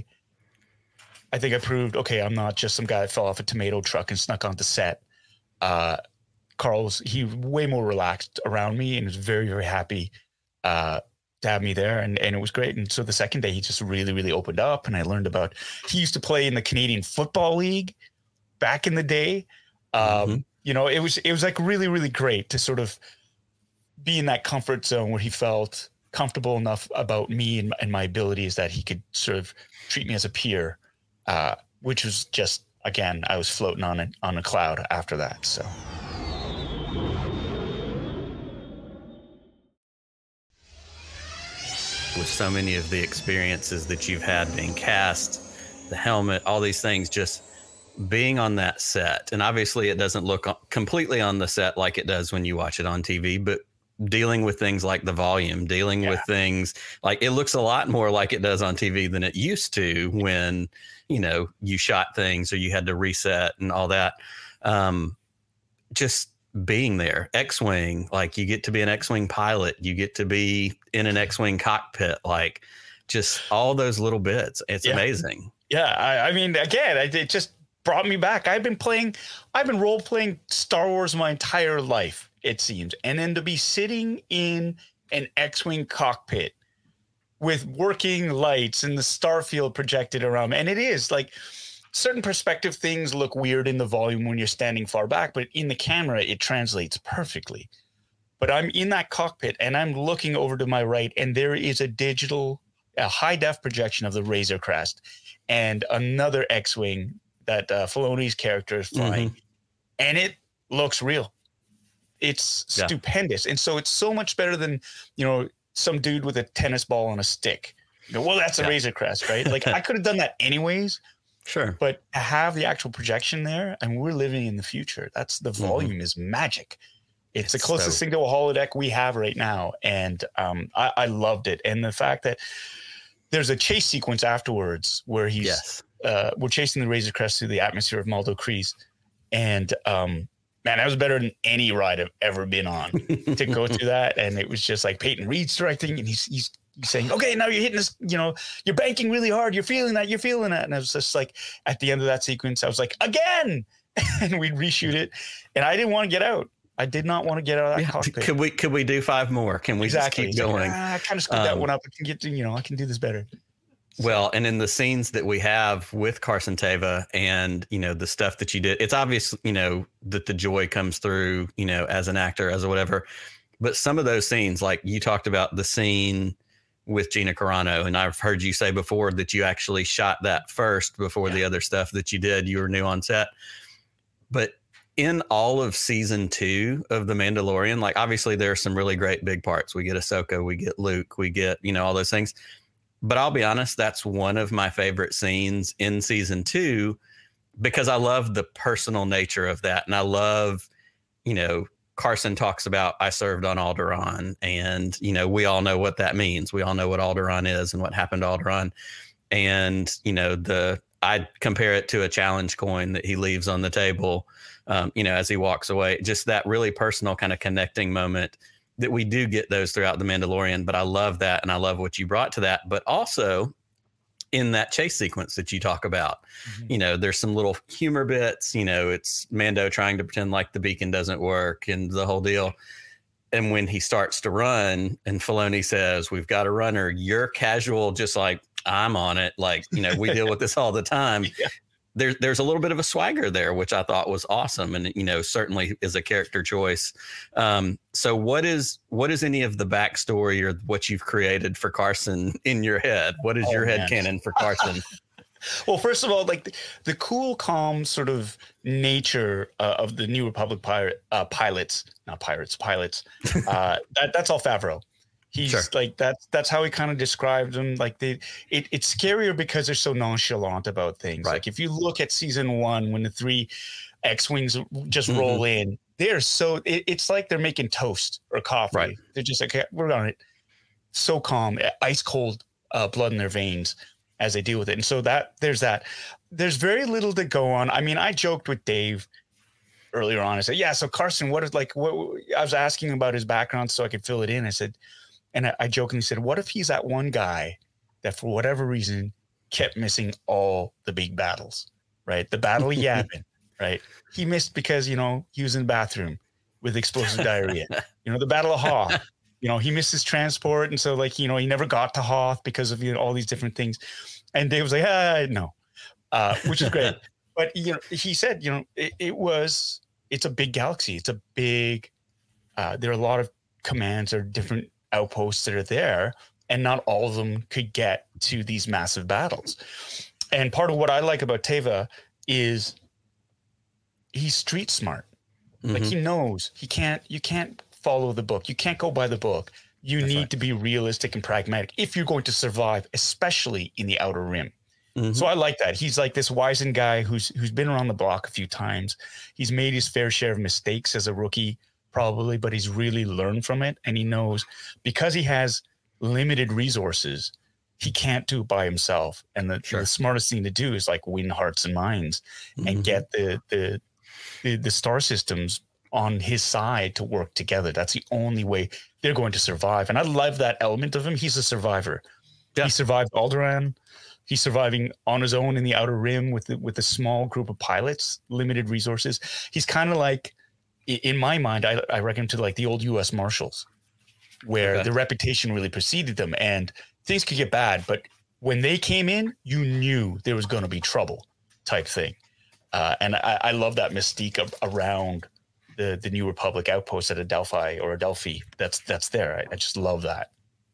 I think I proved, okay, I'm not just some guy that fell off a tomato truck and snuck onto set. Uh, Carl was, he was way more relaxed around me and was very, very happy uh, to have me there. And, and it was great. And so the second day, he just really, really opened up. And I learned about, he used to play in the Canadian Football League back in the day. Um, mm-hmm. You know, it was, it was like really, really great to sort of be in that comfort zone where he felt comfortable enough about me and, and my abilities that he could sort of treat me as a peer, uh, which was just, again, I was floating on a, on a cloud after that. So. With so many of the experiences that you've had being cast, the helmet, all these things, just being on that set, and obviously it doesn't look completely on the set like it does when you watch it on T V, but dealing with things like the volume, dealing yeah. with things like it looks a lot more like it does on T V than it used to when, you know, you shot things or you had to reset and all that. Um, just being there, X-Wing, like you get to be an X-Wing pilot, you get to be in an X-Wing cockpit, like just all those little bits. It's yeah. amazing. Yeah. I, I mean, again, I, it just brought me back. I've been playing, I've been role playing Star Wars my entire life, it seems. And then to be sitting in an X-Wing cockpit with working lights and the starfield projected around me. And it is like certain perspective things look weird in the volume when you're standing far back, but in the camera, it translates perfectly. But I'm in that cockpit and I'm looking over to my right and there is a digital, a high def projection of the Razor Crest and another X-Wing that uh, Filoni's character is flying, mm-hmm. and it looks real. It's yeah. stupendous. And so it's so much better than, you know, some dude with a tennis ball on a stick. You go, well, that's a yeah. Razor Crest, right? Like I could have done that anyways. Sure. But to have the actual projection there, and we're living in the future, that's the volume mm-hmm. is magic. It's, it's the closest so... thing to a holodeck we have right now. And um, I, I loved it. And the fact that there's a chase sequence afterwards where he's, yes. uh, we're chasing the Razor Crest through the atmosphere of Maldo Kreis. And um, man, that was better than any ride I've ever been on to go through that. And it was just like Peyton Reed's directing, and he's, he's, he's saying, okay, now you're hitting this, you know, you're banking really hard. You're feeling that, you're feeling that. And I was just like, at the end of that sequence, I was like, again, and we'd reshoot it. And I didn't want to get out. I did not want to get out of that Yeah. cockpit. Could we could we do five more? Can we exactly. just It's keep like, going? ah, I kind of screwed that Um, one up. I can get to, you know, I can do this better. Well, and in the scenes that we have with Carson Teva and, you know, the stuff that you did, it's obvious, you know, that the joy comes through, you know, as an actor, as a whatever. But some of those scenes, like you talked about the scene with Gina Carano, and I've heard you say before that you actually shot that first before Yeah. the other stuff that you did. You were new on set. But in all of season two of The Mandalorian, like obviously there are some really great big parts. We get Ahsoka, we get Luke, we get, you know, all those things. But I'll be honest, that's one of my favorite scenes in season two because I love the personal nature of that. And I love, you know, Carson talks about I served on Alderaan, and, you know, we all know what that means. We all know what Alderaan is and what happened to Alderaan. And, you know, the I compare it to a challenge coin that he leaves on the table, um, you know, as he walks away. Just that really personal kind of connecting moment that we do get those throughout The Mandalorian. But I love that. And I love what you brought to that. But also in that chase sequence that you talk about, mm-hmm. you know, there's some little humor bits, you know, it's Mando trying to pretend like the beacon doesn't work and the whole deal. And when he starts to run and Filoni says, we've got a runner, you're casual, just like, I'm on it. Like, you know, we deal with this all the time. Yeah. There's there's a little bit of a swagger there, which I thought was awesome, and you know certainly is a character choice. Um, so what is what is any of the backstory or what you've created for Carson in your head? What is oh, your head canon for Carson? Well, first of all, like the, the cool, calm sort of nature uh, of the New Republic pirate uh, pilots, not pirates, pilots. Uh, that that's all Favreau. He's sure. like that's that's how he kind of described them. Like they, it, it's scarier because they're so nonchalant about things. Right. Like if you look at season one, when the three X-wings just mm-hmm. roll in, they're so it, it's like they're making toast or coffee. Right. They're just like, okay, we're on it. So calm, ice cold uh, blood in their veins as they deal with it. And so that there's that. There's very little to go on. I mean, I joked with Dave earlier on. I said, yeah. So Carson, what is like? What I was asking about his background so I could fill it in. I said. And I, I jokingly said, what if he's that one guy that for whatever reason kept missing all the big battles, right? The Battle of Yavin, right? He missed because, you know, he was in the bathroom with explosive diarrhea. You know, the Battle of Hoth, you know, he missed his transport. And so like, you know, he never got to Hoth because of, you know, all these different things. And Dave was like, ah, no, uh, which is great. But, you know, he said, you know, it, it was, it's a big galaxy. It's a big, uh, there are a lot of commands or different outposts that are there, and not all of them could get to these massive battles. And part of what I like about Teva is he's street smart. Mm-hmm. Like he knows he can't, you can't follow the book. You can't go by the book. You That's need right. to be realistic and pragmatic if you're going to survive, especially in the Outer Rim. Mm-hmm. So I like that. He's like this wizened guy who's who's been around the block a few times. He's made his fair share of mistakes as a rookie, probably, but he's really learned from it. And he knows because he has limited resources, he can't do it by himself. And the, sure. the smartest thing to do is like win hearts and minds mm-hmm. and get the, the, the, the star systems on his side to work together. That's the only way they're going to survive. And I love that element of him. He's a survivor. Yeah. He survived Alderaan. He's surviving on his own in the Outer Rim with the, with a small group of pilots, limited resources. He's kind of like, in my mind, I, I reckon him to like the old U S Marshals, where okay. the reputation really preceded them and things could get bad. But when they came in, you knew there was going to be trouble type thing. Uh, and I, I love that mystique of around the, the New Republic outpost at Adelphi or Adelphi. That's, that's there. I, I just love that.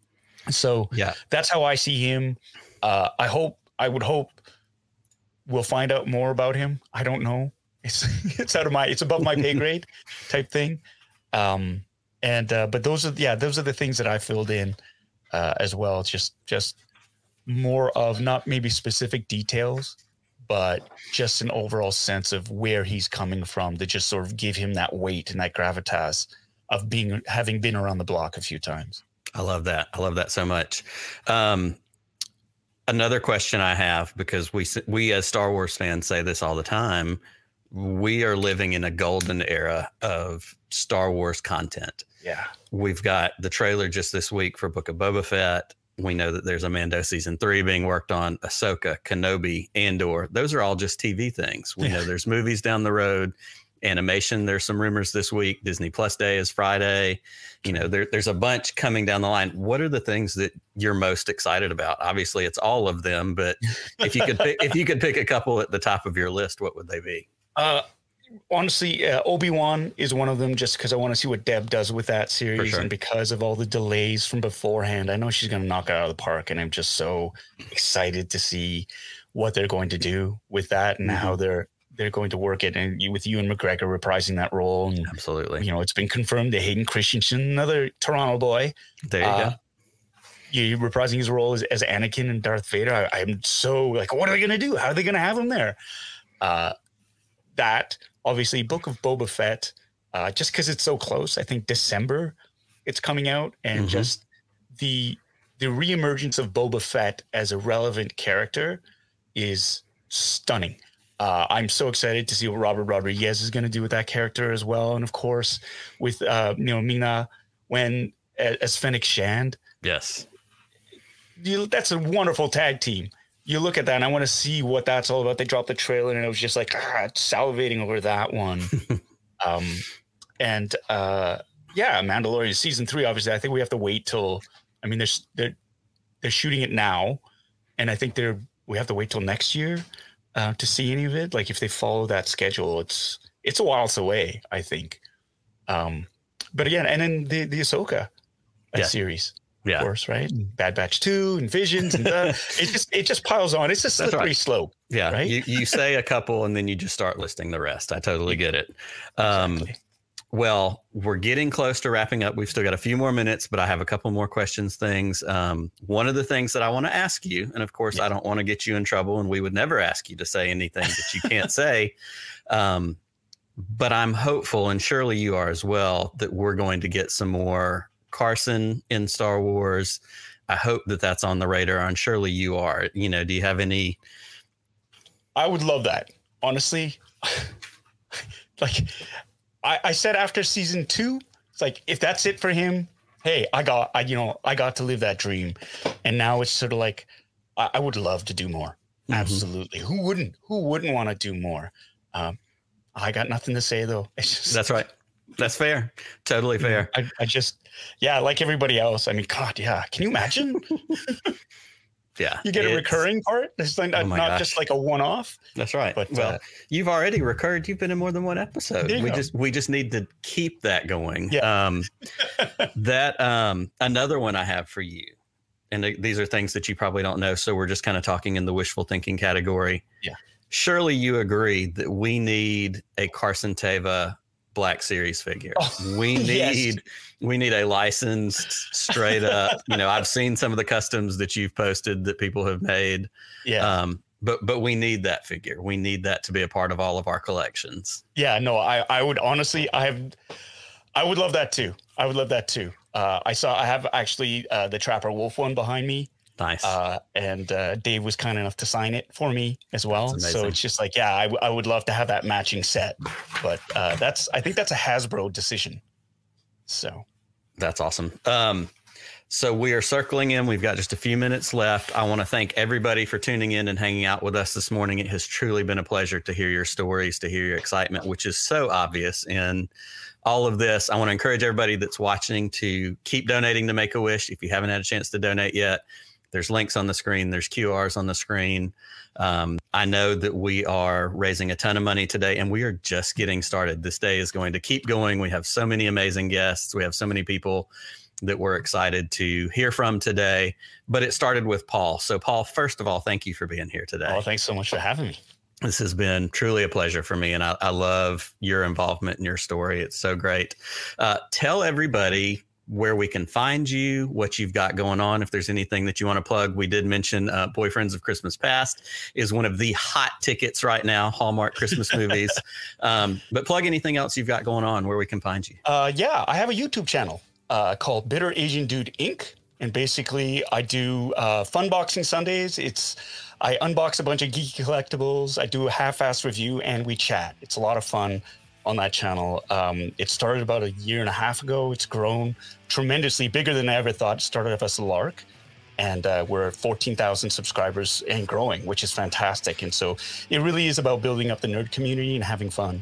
So yeah, that's how I see him. Uh, I hope, I would hope we'll find out more about him. I don't know. It's it's out of my it's above my pay grade type thing, um, and uh, but those are yeah those are the things that I filled in uh, as well. It's just just more of not maybe specific details, but just an overall sense of where he's coming from to just sort of give him that weight and that gravitas of being having been around the block a few times. I love that. I love that so much. Um, another question I have, because we we as Star Wars fans say this all the time. We are living in a golden era of Star Wars content. Yeah. We've got the trailer just this week for Book of Boba Fett. We know that there's a Mando season three being worked on, Ahsoka, Kenobi, Andor. Those are all just T V things. We yeah. know there's movies down the road. animation. There's some rumors this week. Disney Plus Day is Friday. You know, there, there's a bunch coming down the line. What are the things that you're most excited about? Obviously, it's all of them, but if you could pick, if you could pick a couple at the top of your list, what would they be? Uh, honestly, uh, Obi-Wan is one of them, just because I want to see what Deb does with that series, sure. and because of all the delays from beforehand, I know she's going to knock it out of the park, and I'm just so excited to see what they're going to do with that and mm-hmm. how they're they're going to work it, and you, with Ewan McGregor reprising that role. And, absolutely, you know, it's been confirmed that Hayden Christensen, another Toronto boy, there you uh, go. You reprising his role as, as Anakin and Darth Vader. I, I'm so like, what are they going to do? How are they going to have him there? Uh, that obviously, Book of Boba Fett, uh, just because it's so close. I think December it's coming out, and mm-hmm. just the the reemergence of Boba Fett as a relevant character is stunning. Uh, I'm so excited to see what Robert Rodriguez is going to do with that character as well, and of course with uh, you know Ming-Na Wen as Fennec Shand. Yes, you, that's a wonderful tag team. You look at that, and I want to see what that's all about. They dropped the trailer, and it was just like ah, salivating over that one. um, and uh, yeah, Mandalorian season three. Obviously, I think we have to wait till. I mean, they're they're they're shooting it now, and I think they're we have to wait till next year. Uh, to see any of it, like if they follow that schedule, it's it's a while away, I think. Um, but again, and then the the Ahsoka uh, yeah. series, yeah, of course, right? Bad Batch two and Visions, and the, it just it just piles on. It's a slippery right. slope. Yeah, right? you you say a couple, and then you just start listing the rest. I totally get it. Um, exactly. Well, we're getting close to wrapping up. We've still got a few more minutes, but I have a couple more questions, things. Um, one of the things that I want to ask you, and of course, yeah. I don't want to get you in trouble, and we would never ask you to say anything that you can't say. Um, but I'm hopeful, and surely you are as well, that we're going to get some more Carson in Star Wars. I hope that that's on the radar, and surely you are. You know, do you have any? I would love that, honestly. like. I, I said after season two, it's like, if that's it for him, hey, I got, I, you know, I got to live that dream. And now it's sort of like, I, I would love to do more. Mm-hmm. Absolutely. Who wouldn't, who wouldn't want to do more? Um, I got nothing to say though. It's just, that's right. That's fair. Totally fair. I, I just, yeah, like everybody else. I mean, God, yeah. Can you imagine? Yeah, you get a recurring part. It's like, oh not gosh. just like a one-off. That's right. But well, uh, you've already recurred. You've been in more than one episode. We go. just we just need to keep that going. Yeah. Um, that um, another one I have for you, and th- these are things that you probably don't know. So we're just kind of talking in the wishful thinking category. Yeah. Surely you agree that we need a Carson Teva Black Series figure. Oh, we need yes. we need a licensed straight up. You know, I've seen some of the customs that you've posted that people have made. Yeah. Um, but but we need that figure. We need that to be a part of all of our collections. Yeah. No, I I would honestly I have I would love that too. I would love that too. Uh, I saw I have actually uh, the Trapper Wolf one behind me. Nice. Uh, and uh, Dave was kind enough to sign it for me as well. So it's just like, yeah, I, w- I would love to have that matching set. But uh, that's I think that's a Hasbro decision. So that's awesome. Um, so we are circling in. We've got just a few minutes left. I want to thank everybody for tuning in and hanging out with us this morning. It has truly been a pleasure to hear your stories, to hear your excitement, which is so obvious in all of this. I want to encourage everybody that's watching to keep donating to Make-A-Wish. If you haven't had a chance to donate yet, there's links on the screen. There's Q Rs on the screen. Um, I know that we are raising a ton of money today, and we are just getting started. This day is going to keep going. We have so many amazing guests. We have so many people that we're excited to hear from today. But it started with Paul. So, Paul, first of all, thank you for being here today. Oh, thanks so much for having me. This has been truly a pleasure for me, and I, I love your involvement in your story. It's so great. Uh, tell everybody where we can find you, what you've got going on, if there's anything that you want to plug. We did mention uh, Boyfriends of Christmas Past is one of the hot tickets right now, Hallmark Christmas movies. Um, but plug anything else you've got going on, where we can find you. Uh, yeah, I have a YouTube channel uh, called Bitter Asian Dude Incorporated. And basically, I do uh, fun boxing Sundays. It's I unbox a bunch of geeky collectibles. I do a half-assed review, and we chat. It's a lot of fun on that channel. Um, it started about a year and a half ago. It's grown tremendously, bigger than I ever thought. It started off as a lark, and uh, we're fourteen thousand subscribers and growing, which is fantastic. And so it really is about building up the nerd community and having fun.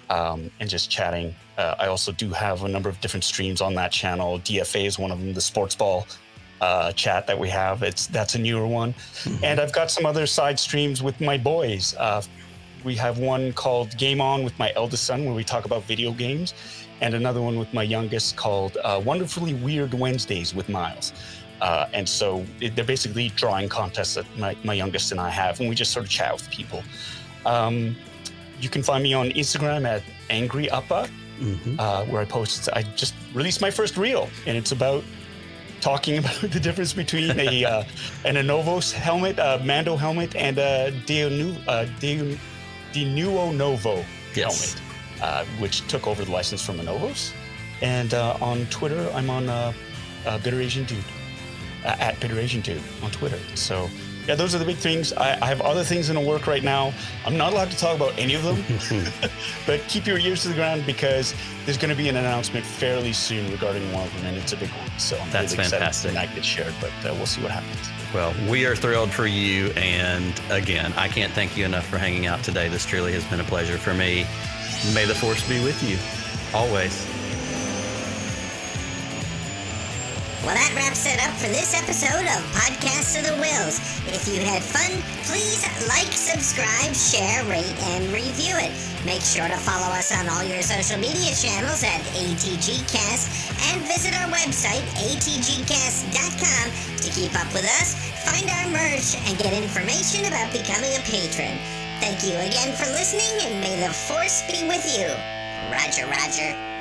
um, and just chatting. Uh, I also do have a number of different streams on that channel. D F A is one of them, the sports ball uh, chat that we have. It's that's a newer one. Mm-hmm. And I've got some other side streams with my boys. Uh, we have one called Game On with my eldest son, where we talk about video games, and another one with my youngest called uh, Wonderfully Weird Wednesdays with Miles. Uh, and so it, they're basically drawing contests that my, my youngest and I have, and we just sort of chat with people. Um, you can find me on Instagram at Angry Uppa, mm-hmm. uh, where I post. I just released my first reel, and it's about talking about the difference between a uh, an Anovos helmet, a Mando helmet, and a Denuo uh, De, Denuo Novo yes. helmet, uh, which took over the license from Anovos. And uh, on Twitter, I'm on uh, uh, Bitter Asian Dude. Uh, at Bitter Asian Dude on Twitter. So, yeah, those are the big things. I, I have other things in the work right now. I'm not allowed to talk about any of them, but keep your ears to the ground because there's going to be an announcement fairly soon regarding one of them, and it's a big one. So I'm That's really fantastic. excited that gets shared, but uh, we'll see what happens. Well, we are thrilled for you, and again, I can't thank you enough for hanging out today. This truly has been a pleasure for me. May the Force be with you, always. Well, that wraps it up for this episode of Podcast of the Wills. If you had fun, please like, subscribe, share, rate, and review it. Make sure to follow us on all your social media channels at A T G Cast and visit our website, A T G cast dot com, to keep up with us, find our merch, and get information about becoming a patron. Thank you again for listening, and may the Force be with you. Roger, Roger.